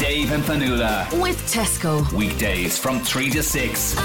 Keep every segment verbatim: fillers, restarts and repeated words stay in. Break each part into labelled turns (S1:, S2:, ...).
S1: Dave and Fanula.
S2: With Tesco.
S1: Weekdays from three to six.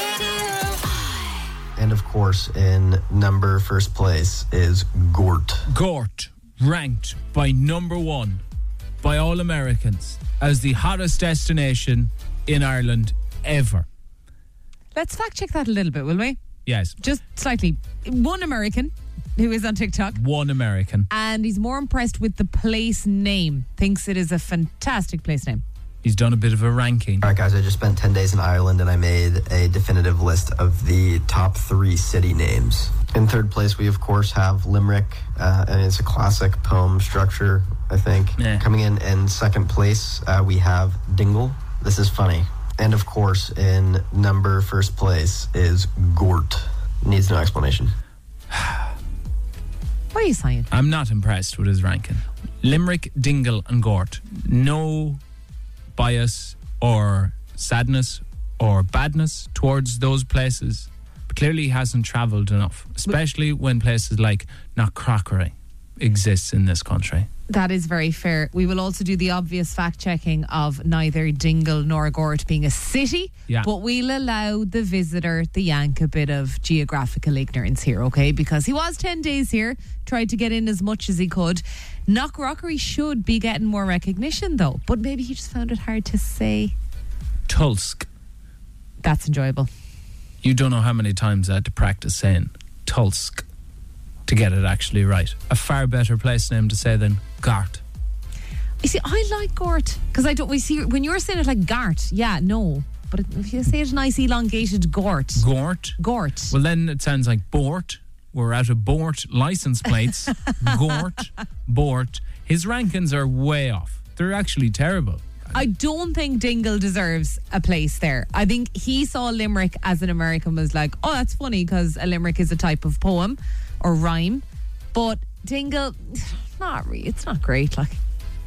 S3: And of course, in number first place is Gort.
S4: Gort, ranked by number one by all Americans as the hottest destination in Ireland ever.
S5: Let's fact check that a little bit, will we?
S4: Yes.
S5: Just slightly. One American who is on TikTok.
S4: One American.
S5: And he's more impressed with the place name. Thinks it is a fantastic place name.
S4: He's done a bit of a ranking.
S3: All right, guys, I just spent ten days in Ireland and I made a definitive list of the top three city names. In third place, we, of course, have Limerick, uh, and it's a classic poem structure, I think.
S4: Yeah.
S3: Coming in in second place, uh, we have Dingle. This is funny. And, of course, in number first place is Gort. Needs no explanation.
S5: What are you saying?
S4: I'm not impressed with his ranking. Limerick, Dingle and Gort. No bias or sadness or badness towards those places, but clearly he hasn't travelled enough, especially when places like Knockcrockery exists in this country.
S5: That is very fair. We will also do the obvious fact checking of neither Dingle nor Gort being a city,
S4: Yeah.
S5: but we'll allow the visitor, the Yank, a bit of geographical ignorance here, okay? Because he was ten days here, tried to get in as much as he could. Knockcrockery should be getting more recognition though, but maybe he just found it hard to say.
S4: Tulsk.
S5: That's enjoyable.
S4: You don't know how many times I had to practice saying Tulsk to get it actually right. A far better place name to say than Gart.
S5: You see, I like Gort because I don't. We see when you're saying it like Gart, yeah, no. But if you say it nice, elongated Gort,
S4: Gort.
S5: Gort.
S4: Well, then it sounds like Bort. We're out of Bort license plates. Gort, Bort. His rankings are way off. They're actually terrible.
S5: I don't think Dingle deserves a place there. I think he saw Limerick as an American was like, oh, that's funny because a Limerick is a type of poem or rhyme. But Dingle, not really. It's not great. Like,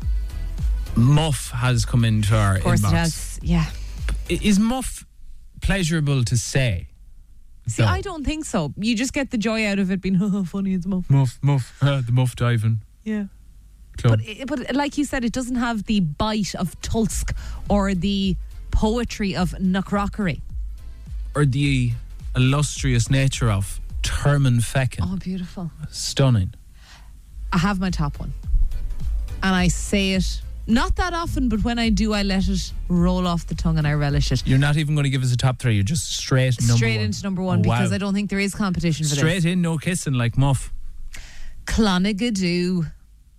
S4: Muff has come into our
S5: of course
S4: inbox.
S5: it has. Yeah.
S4: Is Muff pleasurable to say?
S5: See,
S4: No.
S5: I don't think so. You just get the joy out of it being, oh, funny, it's Muff.
S4: Muff, Muff, uh, the Muff diving
S5: Yeah.
S4: club.
S5: But, but like you said, it doesn't have the bite of Tulsk or the poetry of Knockcrockery.
S4: Or the illustrious nature of Termin Feckin.
S5: Oh, beautiful.
S4: Stunning.
S5: I have my top one. And I say it not that often, but when I do, I let it roll off the tongue and I relish it.
S4: You're not even going to give us a top three. You're just straight number
S5: Straight
S4: one.
S5: into number one
S4: Oh,
S5: because
S4: wow.
S5: I don't think there is competition for
S4: Straight
S5: this.
S4: in, no kissing like Muff.
S5: Clonagh-Gadoo.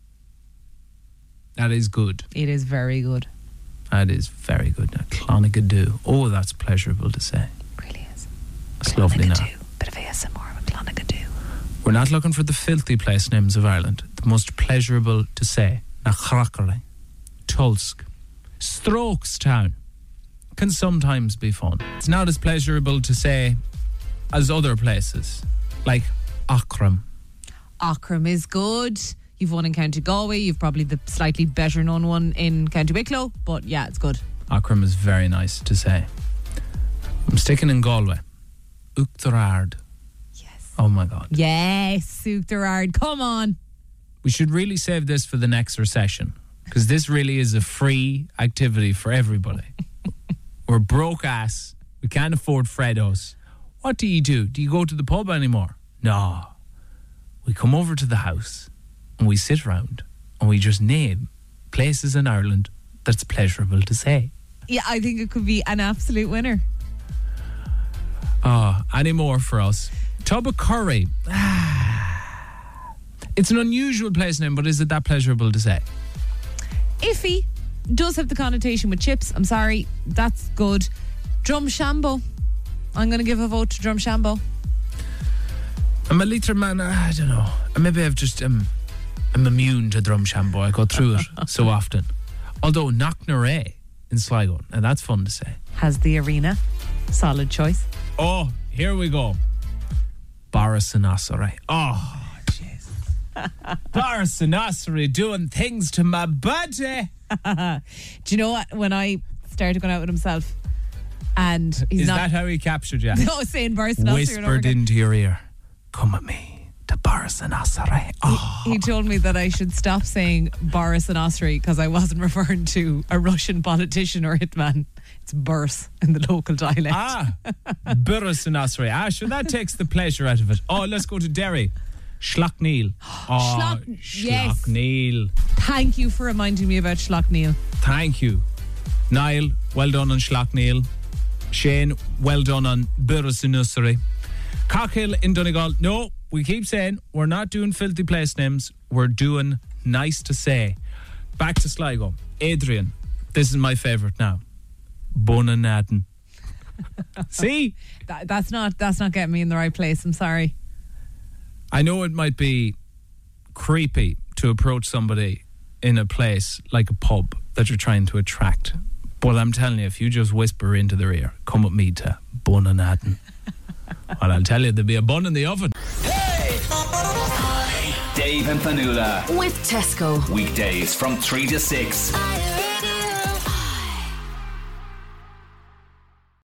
S4: That is good.
S5: It is very good.
S4: That is very good. Now, Clonagh-Gadoo. Oh, that's pleasurable to say.
S5: Really is.
S4: It's lovely now.
S5: Clonagh-Gadoo. Bit of A S M R with Clonagh-Gadoo.
S4: We're not looking for the filthy place names of Ireland. The most pleasurable to say. Knockcrockery, Tulsk, Strokestown can sometimes be fun. It's not as pleasurable to say as other places, like Aughrim.
S5: Aughrim is good. You've one in County Galway. You've probably the slightly better known one in County Wicklow. But yeah, it's good.
S4: Aughrim is very nice to say. I'm sticking in Galway. Uachtarard.
S5: Yes.
S4: Oh my God.
S5: Yes, Uachtarard. Come on.
S4: We should really save this for the next recession because this really is a free activity for everybody. We're broke ass. We can't afford Freddos. What do you do? Do you go to the pub anymore? No. We come over to the house and we sit around and we just name places in Ireland that's pleasurable to say.
S5: Yeah, I think it could be an absolute winner.
S4: Oh, any more for us? Tub of Curry. It's an unusual place name, but is it that pleasurable to say?
S5: Iffy does have the connotation with chips. I'm sorry. That's good. Drumshambo. I'm going to give a vote to Drumshambo.
S4: I'm a liter man, I don't know. Maybe I've just, um, I'm immune to Drumshambo. I go through it so often. Although Knocknaray in Sligo, and that's fun to say.
S5: Has the arena. Solid choice.
S4: Oh, here we go. Barasanasaray. Oh, jeez. Barasanasaray doing things to my body.
S5: Do you know what? When I started going out with himself, and he's
S4: Is
S5: not.
S4: that how he captured you?
S5: No, saying Barasanasaray.
S4: Whispered into your ear, come with me to Boris and Osiri. Oh.
S5: He told me that I should stop saying Boris and Osiri because I wasn't referring to a Russian politician or hitman. It's Boris in the local dialect.
S4: Ah, Boris and Osiri. Ah, sure, that takes the pleasure out of it. Oh, let's go to Derry. Schlockneil. Oh,
S5: Schlock- yes.
S4: Schlockneil.
S5: Thank you for reminding me about Schlockneil.
S4: Thank you. Niall, well done on Schlockneil. Shane, well done on Boris and Osiri. Cockhill in Donegal. No, we keep saying we're not doing filthy place names. We're doing nice to say. Back to Sligo. Adrian. This is my favourite now. Bunanaden. See?
S5: That, that's not that's not getting me in the right place. I'm sorry.
S4: I know it might be creepy to approach somebody in a place like a pub that you're trying to attract. But I'm telling you, if you just whisper into their ear, come with me to Bunanaden. Well, I'll tell you, there'll be a bun in the oven.
S1: Hey! Dave and Fanula.
S2: With Tesco.
S1: Weekdays from three to six.